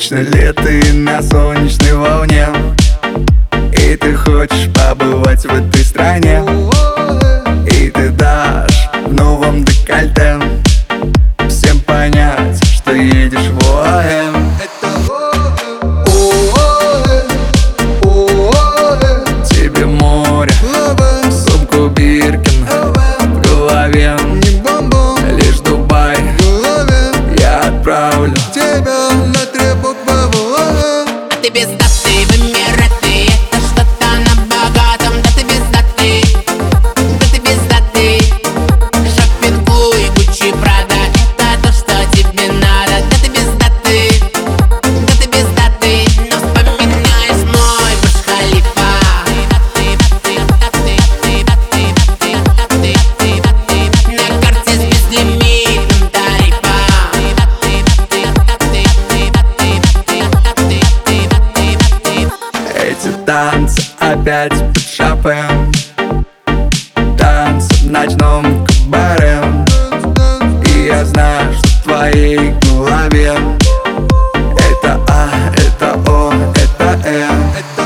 Точно ли ты на солнечной волне, и ты хочешь побывать в этой стране, и ты дашь в новом декольте всем понять, что едешь в ОАЭ. Тебе море, сумку Биркин в голове, лишь Дубай я отправлю тебя на 3 буквы в ОАЭ. Ты без даты в Эмираты, это что-то на богатом. Да ты без даты, да ты без даты. Шопингуй, Гуччи, Прада, это то, что тебе надо. Да ты без даты, да ты без даты. Но вспоминаешь мой Бурдж-Халифа. На карте с безлимитным тарифом. эти танцы опять под Шопен, танцы в ночном кабаре. И я знаю, что в твоей голове это А, это О, это М.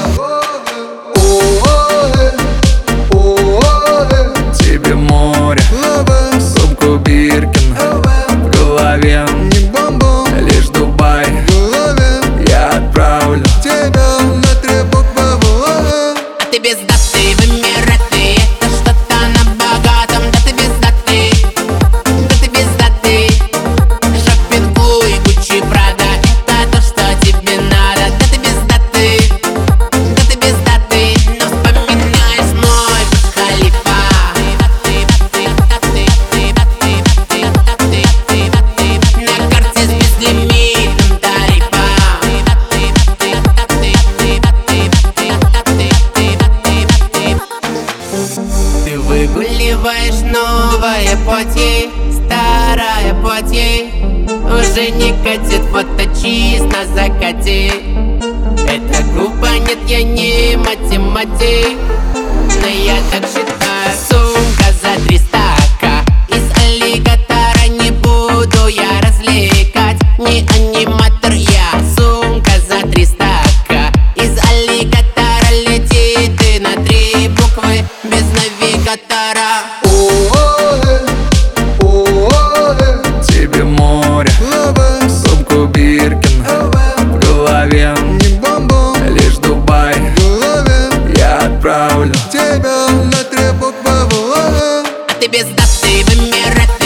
Тебе море, сумку Биркин в голове, лишь Дубай я отправлю Тебя на 3 буквы в ОАЭ. Ты без даты в Эмираты, это что-то на богатом. Да ты без даты, да ты без даты. Шопингуй, Гуччи, Прада, это то, что тебе надо. Да ты без даты, да ты без даты. Но вспоминаешь мой Бурдж-Халифа. На карте с безлимитным тарифом. Ты выгуливаешь новое платье, старое платье уже не катит, фото чист на закате. Это глупо, нет, я не математик, но я так считаю. Сумка за 300к, из аллигатора не буду я развлекать, не аниматор я. Сумка за 300к, из аллигатора летит ты на 3 буквы без навигатора. тебе море, сумку Биркин в голове, лишь Дубай я отправлю Тебя на 3 буквы в ОАЭ. Ты без даты в Эмираты.